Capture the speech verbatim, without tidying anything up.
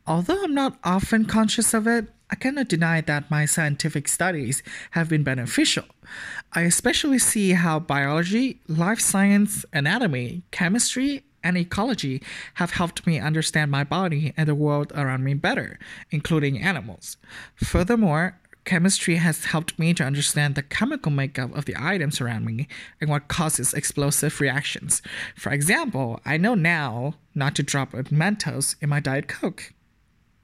Although I'm not often conscious of it, I cannot deny that my scientific studies have been beneficial. I especially see how biology, life science, anatomy, chemistry, and ecology have helped me understand my body and the world around me better, including animals. Furthermore, chemistry has helped me to understand the chemical makeup of the items around me and what causes explosive reactions. For example, I know now not to drop a Mentos in my Diet Coke.